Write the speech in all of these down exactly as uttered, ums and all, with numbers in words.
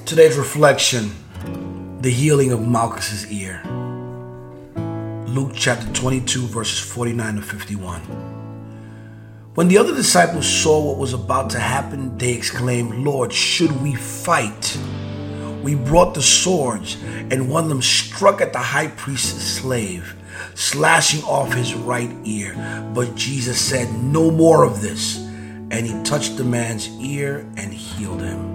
Today's reflection, the healing of Malchus's ear. Luke chapter twenty-two, verses forty-nine to fifty-one. When the other disciples saw what was about to happen, they exclaimed, "Lord, should we fight?" We brought the swords, and one of them struck at the high priest's slave, slashing off his right ear. But Jesus said, "No more of this." And he touched the man's ear and healed him.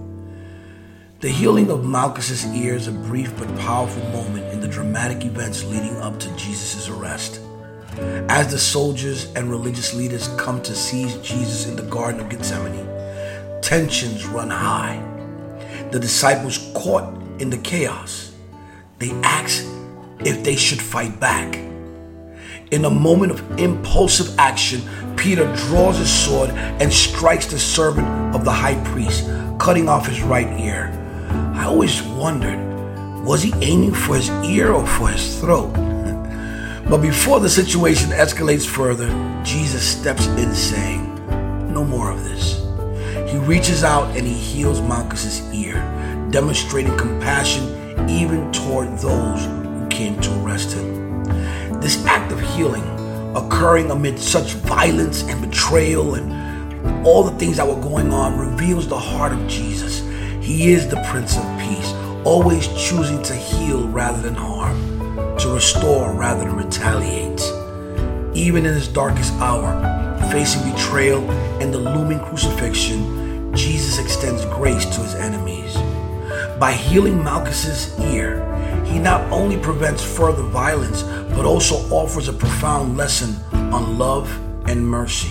The healing of Malchus's ear is a brief but powerful moment in the dramatic events leading up to Jesus' arrest. As the soldiers and religious leaders come to seize Jesus in the Garden of Gethsemane, tensions run high. The disciples, caught in the chaos, they ask if they should fight back. In a moment of impulsive action, Peter draws his sword and strikes the servant of the high priest, cutting off his right ear. I always wondered, was he aiming for his ear or for his throat? But before the situation escalates further, Jesus steps in saying, "No more of this." He reaches out and he heals Malchus's ear, demonstrating compassion even toward those who came to arrest him. This act of healing, occurring amid such violence and betrayal and all the things that were going on, reveals the heart of Jesus. He is the Prince of Peace, always choosing to heal rather than harm, to restore rather than retaliate. Even in his darkest hour, facing betrayal and the looming crucifixion, Jesus extends grace to his enemies. By healing Malchus's ear, he not only prevents further violence, but also offers a profound lesson on love and mercy.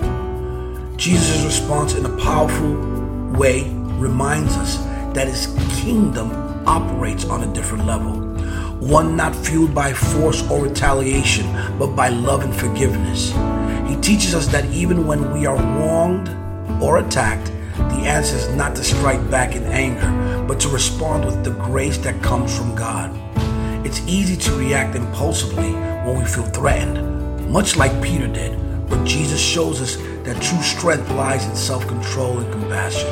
Jesus' response in a powerful way reminds us that his kingdom operates on a different level, one not fueled by force or retaliation, but by love and forgiveness. He teaches us that even when we are wronged or attacked, the answer is not to strike back in anger, but to respond with the grace that comes from God. It's easy to react impulsively when we feel threatened, much like Peter did, but Jesus shows us that true strength lies in self-control and compassion.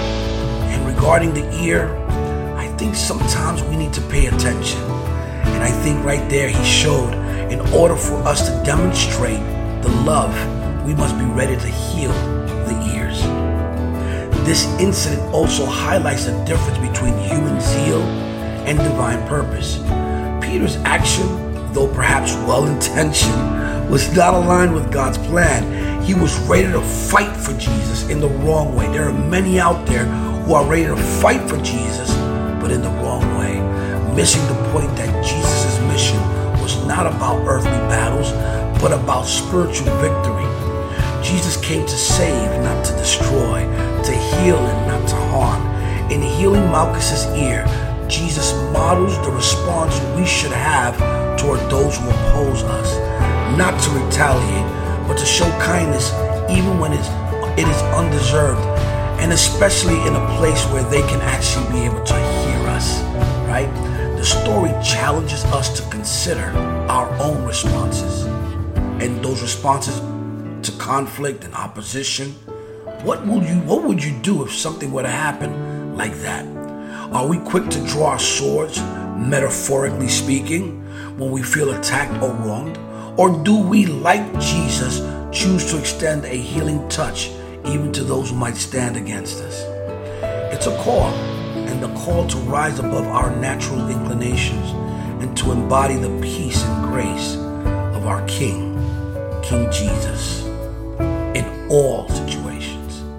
And regarding the ear, I think sometimes we need to pay attention. And I think right there he showed, in order for us to demonstrate the love, we must be ready to heal the ears. This incident also highlights the difference between human zeal and divine purpose. Peter's action, though perhaps well-intentioned, was not aligned with God's plan. He was ready to fight for Jesus in the wrong way. There are many out there who are ready to fight for Jesus, but in the wrong way, missing the point that Jesus' mission was not about earthly battles, but about spiritual victory. Jesus came to save, not to destroy, to heal and not to harm. In healing Malchus's ear, Jesus models the response we should have toward those who oppose us, not to retaliate, but to show kindness even when it's, it is undeserved, and especially in a place where they can actually be able to hear us, right? The story challenges us to consider our own responses, and those responses to conflict and opposition. What would you what would you do if something were to happen like that? Are we quick to draw our swords, metaphorically speaking, when we feel attacked or wronged? Or do we, like Jesus, choose to extend a healing touch even to those who might stand against us? It's a call, and the call to rise above our natural inclinations and to embody the peace and grace of our King, King Jesus, in all situations.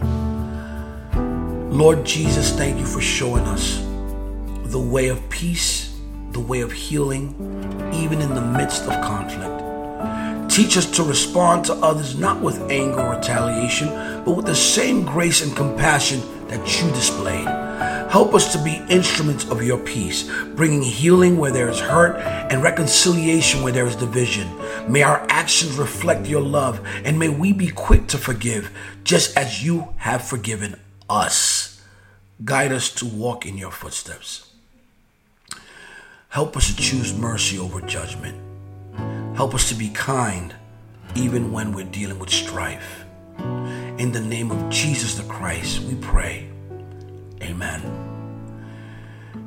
Lord Jesus, thank you for showing us the way of peace, the way of healing, even in the midst of conflict. Teach us to respond to others not with anger or retaliation, but with the same grace and compassion that you displayed. Help us to be instruments of your peace, bringing healing where there is hurt and reconciliation where there is division. May our actions reflect your love, and may we be quick to forgive, just as you have forgiven us. Guide us to walk in your footsteps. Help us to choose mercy over judgment. Help us to be kind even when we're dealing with strife. In the name of Jesus the Christ, we pray. Amen.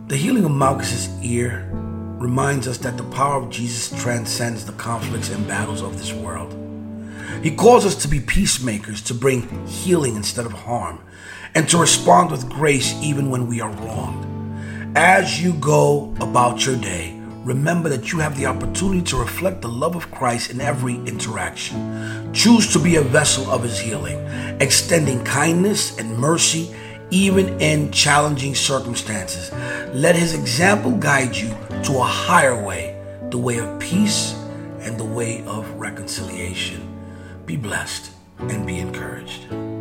The healing of Malchus's ear reminds us that the power of Jesus transcends the conflicts and battles of this world. He calls us to be peacemakers, to bring healing instead of harm, and to respond with grace even when we are wronged. As you go about your day, remember that you have the opportunity to reflect the love of Christ in every interaction. Choose to be a vessel of his healing, extending kindness and mercy even in challenging circumstances. Let his example guide you to a higher way, the way of peace and the way of reconciliation. Be blessed and be encouraged.